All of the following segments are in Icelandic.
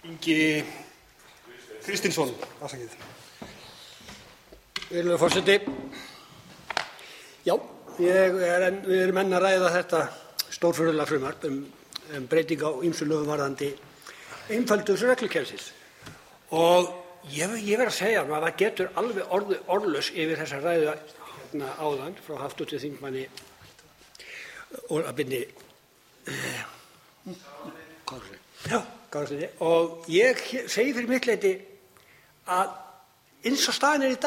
Ingi Kristinsson, afsakið. Virðulegur forseti. Já, við erum enn að ræða þetta stórfurðulega frumvarp breyting á ýmsum lögum varðandi einföldun reglukerfisins. Og ég verð að segja að það getur alveg orðið orðlaus yfir þessa ræðu áðan frá hv. þingmanni Kárasyni. Og ég segi fyrir mitt leyti að eins og staðan er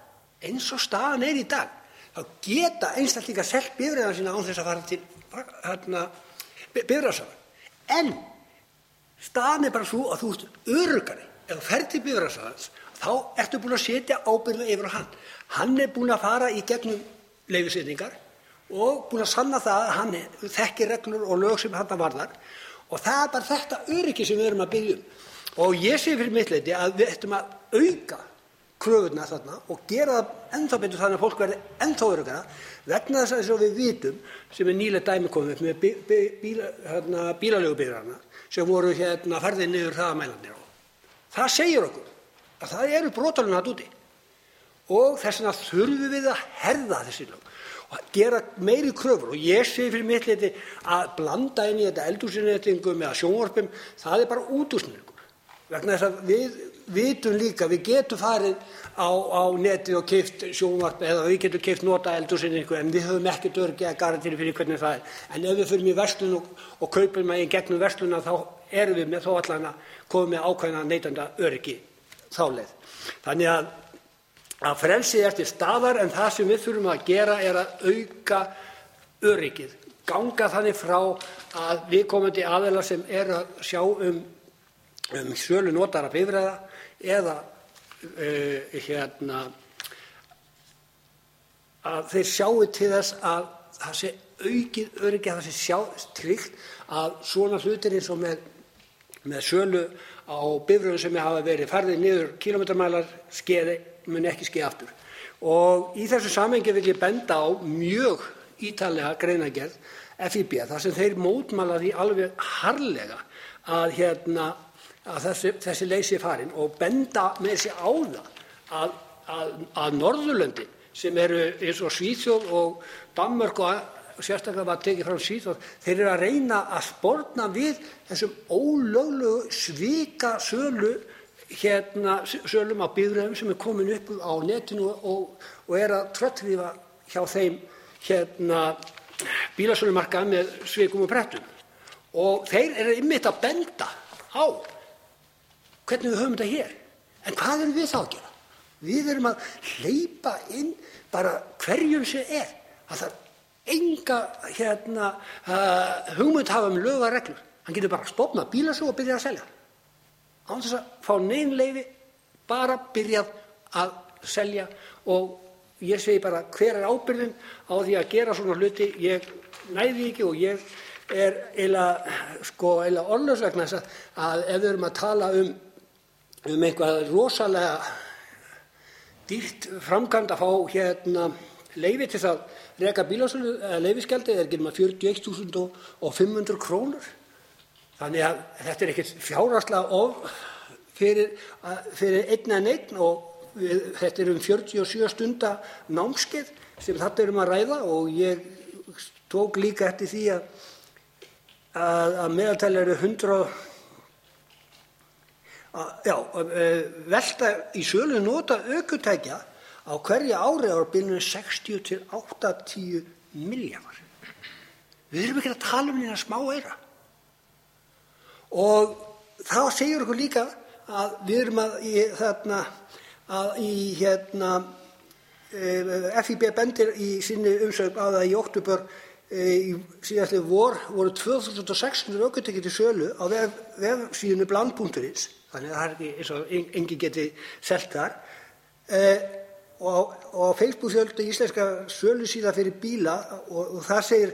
í dag, þá geta einstaklingar selt bifreiðina sína án þess að fara til bifreiðasala. En staðan er bara sú að þú ert öruggari. Ef þú ferð til bifreiðasalans, þá ertu búin að setja ábyrgðina yfir á hann. Hann er búin að fara í gegnum leyfisveitingar og búin að sanna það að hann þekkir reglur og lög sem hann varðar. Og það er bara þetta öryggi sem við erum að byggja um. Og ég segi fyrir mitt leyti að við ættum að auka kröfurnar þarna og gera það ennþá betur þannig að fólk verði ennþá öruggara vegna þess að eins og við vitum sem er nýlega dæmi komið upp með bílaleigubifreiðarna sem voru færðir niður hraðamælarnir. Það segir okkur að það eru brotalög þarna úti og þess vegna þurfum við að herða þessi lög og gera meiri kröfur. Og ég segi fyrir mitt leyti að blanda inn í þetta eldhúsinnréttingum eða sjónvarpum, það er bara útúrsnúningur. Vegna þess að við vitum líka, við getum farið á netið og keypt sjónvarp eða við getum keypt nota eldhúsinnréttingu en við höfum ekkert öryggi eða garantíu fyrir hvernig það er. En ef við förum í verslun og kaupum í gegnum verslunina þá erum við með þó allan að koma með ákveðna neytendaöryggi þá leið. Þannig að frelsið er til staðar en það sem við þurfum að gera er að auka öryggið, ganga þannig frá að viðkomandi aðilar sem eru að sjá sölu notaðra bifreiða eða að þeir sjái til þess að það sé aukið öryggi, að það sé tryggt að svona hlutir eins og með sölu á bifreiðum sem hafa verið færðir niður kílómetramælar mun ekki ske aftur. Og í þessu samhengi vil ég benda á mjög ítarlega greinargerð FÍB þar sem þeir mótmæla því alveg harðlega að þessi leið sé farin og benda með sig á það að Norðurlöndin sem eru eins og Svíþjóð og Danmörk og sérstaklega var tekið fram Svíþjóð, þeir eru að reyna að sporna við þessum ólöglegu svikasölu sölum á bifreiðum sem er komin upp á netinu og er að tröllrífa hjá þeim bílasölumarkaði með svikum og brettum. Og þeir eru einmitt að benda á hvernig við höfum þetta hér. En hvað erum við þá að gera? Við erum að hleypa inn bara hverjum sem er. Það þarf enga hugmynd hafa lög og reglur. Hann getur bara að stofna bílasölu og byrja að selja. Án þess að fá nein leyfi, bara byrjað að selja og ég segi bara hver er ábyrgðin á því að gera svona hluti. Ég næði ekki og ég er eiginlega orðlaus vegna þess að ef við erum að tala um eitthvað rosalega dýrt framkvæmd að fá leyfi til að reka bílasölu eða leyfisgjaldið er ekki nema 41.500 krónur. Þannig að þetta er ekkert fjárhagslega fyrir einn en einn og þetta er 47 stunda námskeið sem þetta erum að ræða og ég tók líka eftir því að meðaltali eru 100 velta í sölu nota ökutækja á hverju ári á bilinu 60 til 80 milljarðar. Við erum ekki að tala um neina smá eira. Og það segir okkur líka að við erum FÍB bendir í sinni umsögn á það í október í síðastliðið vor voru 2600 ökutæki til sölu á vefsíðunni bland.is, þannig að það er ekki eins og enginn geti selt þar. Og á Facebook-fjöldi íslenska sölusíða fyrir bíla og það segir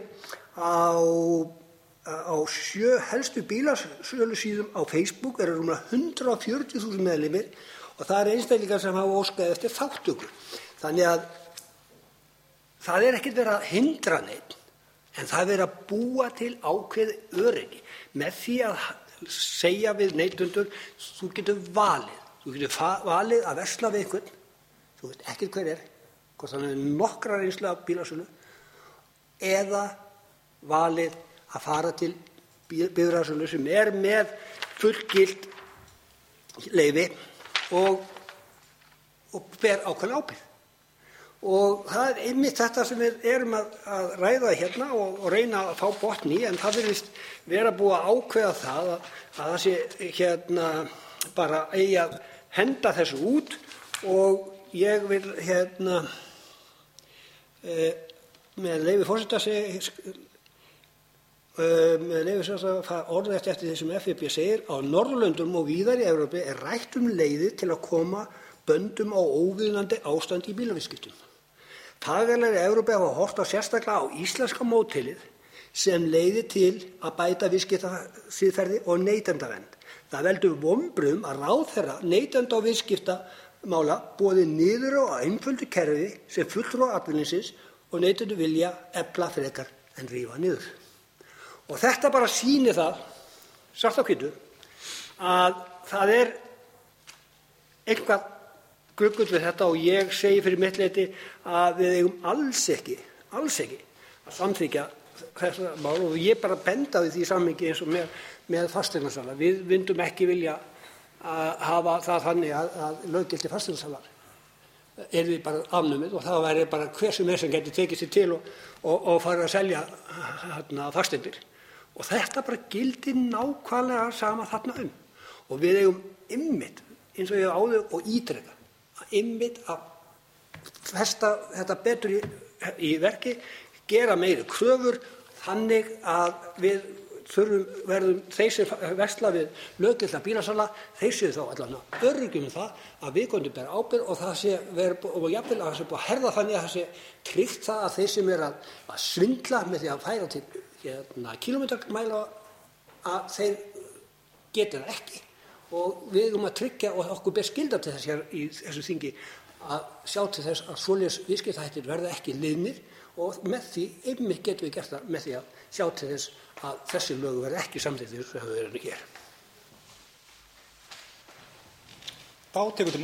á 7 helstu bílasölusíðum á Facebook eru rúmlega 140.000 meðlimir og það eru einstaklingar sem hafa óskað eftir þátttöku. Þannig að það er ekkert verið að hindra neitt en það er verið að búa til ákveðið öryggi með því að segja við neytendur, þú getur valið að versla við einhvern, þú veist ekki hver hvort hann hefur nokkra reynslu af bílasölu, eða valið að fara til bifreiðasölu sem með fullgilt leyfi og ber ákveðna ábyrgð. Og það einmitt þetta sem við erum að ræða hérna og reyna að fá botn í, en það virðist vera búið að ákveða það að það sé bara eigi að henda þessu út. Og ég vil með leyfi forseta orðrétt eftir því sem FIB segir: á Norðurlöndum og víðar í Evrópu rætt leiðir til að koma böndum á óviðunandi ástand í bílaviðskiptum. Fagaðilar í Evrópu hafa horft sérstaklega á íslenska módelið sem leiðir til að bæta viðskiptasiðferði og neytendavernd. Það veldur vonbrigðum að ráðherra neytenda- og viðskiptamála boði niður á einföldu kerfi sem fulltrúar atvinnulífsins og neytendur vilja efla frekar en rífa niður. Og þetta bara sýnir það, svart á hvítu, að það eitthvað gruggugt við þetta, og ég segi fyrir mitt leyti að við eigum alls ekki að samþykkja þetta mál, og ég bara benda við því samhengi eins og með fasteignasala. Við myndum ekki vilja að hafa það þannig að löggilti fasteignasalar yrði bara afnumið, og það væri bara hver sem gæti tekið sig til og farið að selja fasteignir. Og þetta bara gildir nákvæmlega sama þarna Og við eigum einmitt, eins og ég hef áður og ítreka, að festa þetta betur í verki, gera meiri kröfur, þannig að við verðum þeir sem versla við löggilta bílasala, þeir séu þá allan öruggir það að viðkomandi ber ábyrgð, og það sé og jafnvel að það sé búið að herða þannig að það sé tryggt það að þeir sem að svindla með því að færa til kílómetramæla, að þeir geti það ekki. Og við eigum að tryggja, og okkur ber skylda til þess hér í þessu þingi, að sjá til þess að svoleiðis viðskiptahættir verði ekki liðnir, og með því einmitt getum við gert það með því að sjá til þess að þessi lög verði ekki samþykktir sem þau eru hér. Þá tekur til